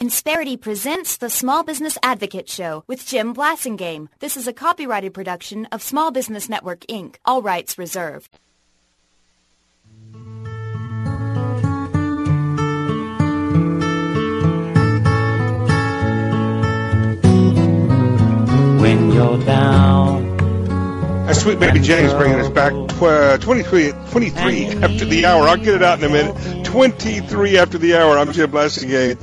Insperity presents the Small Business Advocate Show with Jim Blasingame. This is a copyrighted production of Small Business Network, Inc., all rights reserved. When you're down. That's Sweet Baby Jenny's bringing us back 23 after the hour. I'll get it out in a minute. 23 after the hour. I'm Jim Blasingame.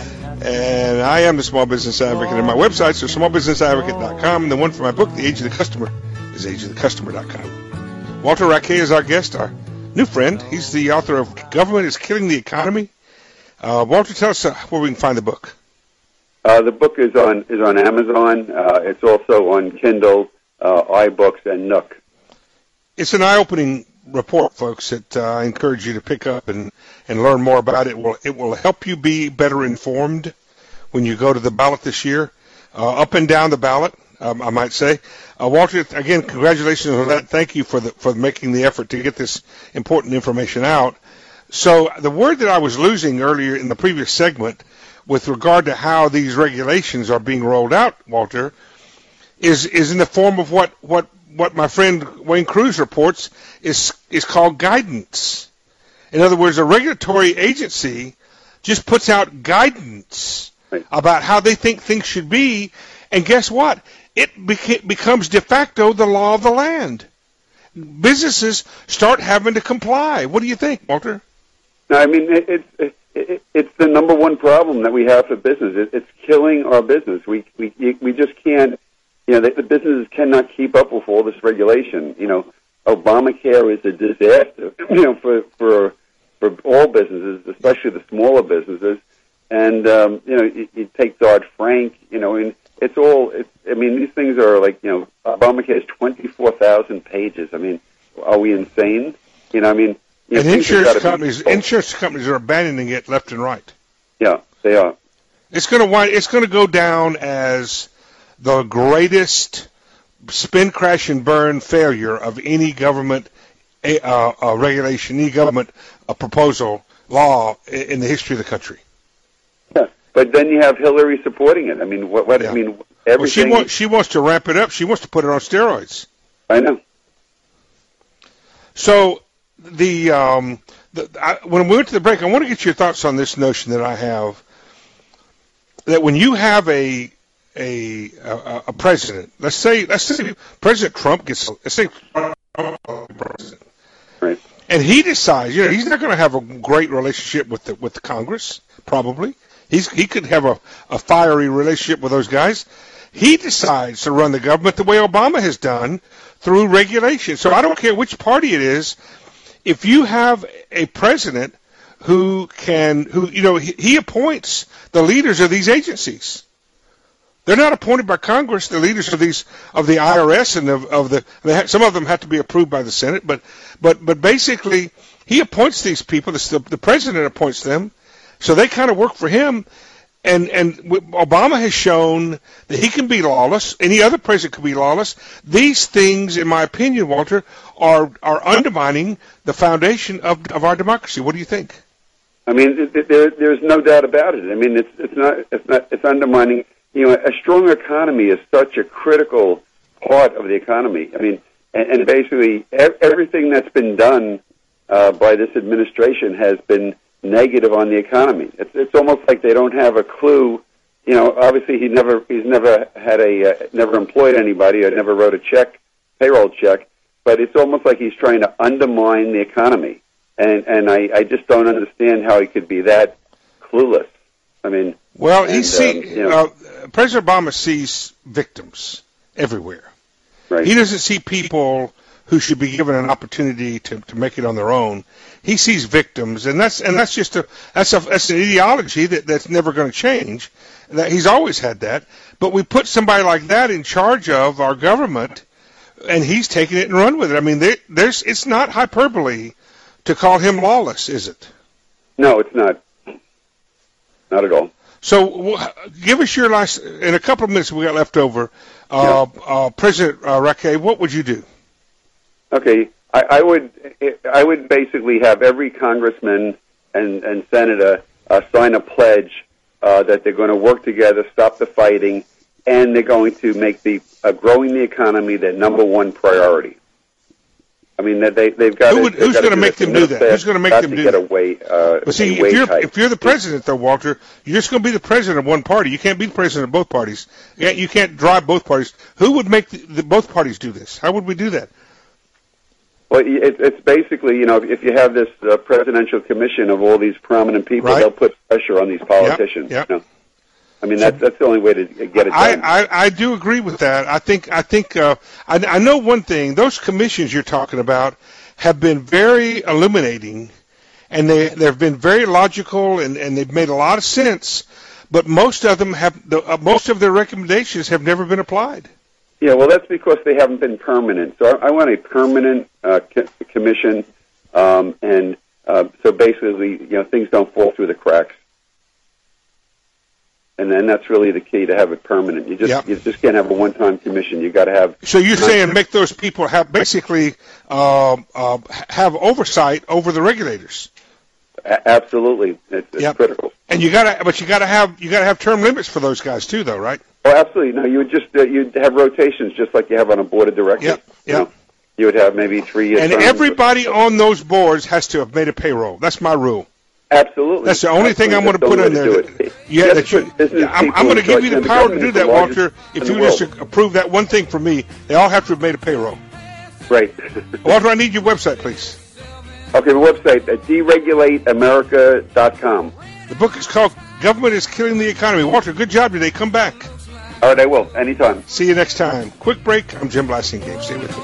And I am the Small Business Advocate. And my websites are smallbusinessadvocate.com. And the one for my book, The Age of the Customer, is ageofthecustomer.com. Walter Raquet is our guest, our new friend. He's the author of Government is Killing the Economy. Walter, tell us where we can find the book. The book is on Amazon. It's also on Kindle, iBooks, and Nook. It's an eye-opening report, folks, that I encourage you to pick up and learn more about. It will help you be better informed when you go to the ballot this year, up and down the ballot, I might say. Walter, again, congratulations on that. Thank you for making the effort to get this important information out. So the word that I was losing earlier in the previous segment with regard to how these regulations are being rolled out, Walter, is in the form of what my friend Wayne Cruz reports is called guidance. In other words, a regulatory agency just puts out guidance about how they think things should be, and guess what? It becomes de facto the law of the land. Businesses start having to comply. What do you think, Walter? No, I mean, it's the number one problem that we have for business. It's killing our business. We just can't. You know, the businesses cannot keep up with all this regulation. You know, Obamacare is a disaster. You know, for all businesses, especially the smaller businesses. And you know, you take Dodd-Frank. You know, and it's all. I mean, these things are like, you know, Obamacare is 24,000 pages. I mean, are we insane? You know, I mean. You know, and insurance companies are abandoning it left and right. Yeah, they are. It's going to go down as the greatest spin, crash, and burn failure of any government regulation, any government proposal, law in the history of the country. Yeah, but then you have Hillary supporting it. I mean, what? Yeah. I mean, everything. Well, she wants to ramp it up. She wants to put it on steroids. I know. So when we went to the break, I want to get your thoughts on this notion that I have, that when you have a president, let's say President Trump gets, president, right, and he decides, you know, he's not going to have a great relationship with the Congress, probably. He could have a fiery relationship with those guys. He decides to run the government the way Obama has done, through regulation. So I don't care which party it is. If you have a president who you know, he appoints the leaders of these agencies. They're not appointed by Congress. The leaders of the IRS and some of them have to be approved by the Senate. But basically, he appoints these people. The president appoints them, so they kind of work for him. And Obama has shown that he can be lawless. Any other president can be lawless. These things, in my opinion, Walter, are undermining the foundation of our democracy. What do you think? I mean, there's no doubt about it. I mean, it's undermining. You know, a strong economy is such a critical part of the economy. I mean, and basically everything that's been done by this administration has been negative on the economy. It's almost like they don't have a clue. You know, obviously he's never employed anybody or never wrote a payroll check, but it's almost like he's trying to undermine the economy. And I just don't understand how he could be that clueless. I mean, well, President Obama sees victims everywhere. Right. He doesn't see people who should be given an opportunity to make it on their own. He sees victims, and that's just an ideology that's never going to change. That he's always had that. But we put somebody like that in charge of our government, and he's taking it and run with it. I mean, it's not hyperbole to call him lawless, is it? No, it's not. Not at all. So give us your last, in a couple of minutes we got left over, President Raquet, what would you do? Okay, I would basically have every congressman and senator sign a pledge that they're going to work together, stop the fighting, and they're going to make the growing the economy their number one priority. I mean, they've got. Who's going to make them do that? Who's going to make them do that? But see, if you're the president, though, Walter, you're just going to be the president of one party. You can't be the president of both parties. You can't drive both parties. Who would make both parties do this? How would we do that? Well, it's basically, if you have this presidential commission of all these prominent people, right, they'll put pressure on these politicians. Yep. I mean, that's the only way to get it done. I do agree with that. I know one thing. Those commissions you're talking about have been very illuminating, and they've been very logical, and they've made a lot of sense. But most of them most of their recommendations have never been applied. Yeah, well, that's because they haven't been permanent. So I want a permanent commission, and so basically, things don't fall through the cracks. And then that's really the key, to have it permanent. You just can't have a one-time commission. You got to have. So you're saying make those people have basically have oversight over the regulators. Absolutely, it's critical. And you got to have term limits for those guys too, though, right? Oh, absolutely. No, you would just you'd have rotations, just like you have on a board of directors. Yep. You would have maybe 3 years. And everybody on those boards has to have made a payroll. That's my rule. Absolutely. That's the only thing I'm going to put in there. I'm going to give you the power to do that, Walter. If you just approve that one thing for me, they all have to have made a payroll. Right. Walter, I need your website, please. Okay, the website at deregulateamerica.com. The book is called Government is Killing the Economy. Walter, good job today. Come back. All right, I will. Anytime. See you next time. Quick break. I'm Jim Blasingame. Stay with me.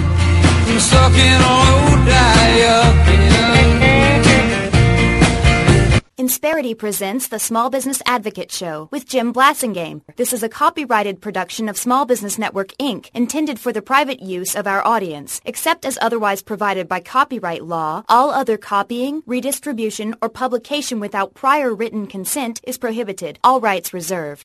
Insperity presents the Small Business Advocate Show with Jim Blasingame. This is a copyrighted production of Small Business Network, Inc., intended for the private use of our audience. Except as otherwise provided by copyright law, all other copying, redistribution, or publication without prior written consent is prohibited. All rights reserved.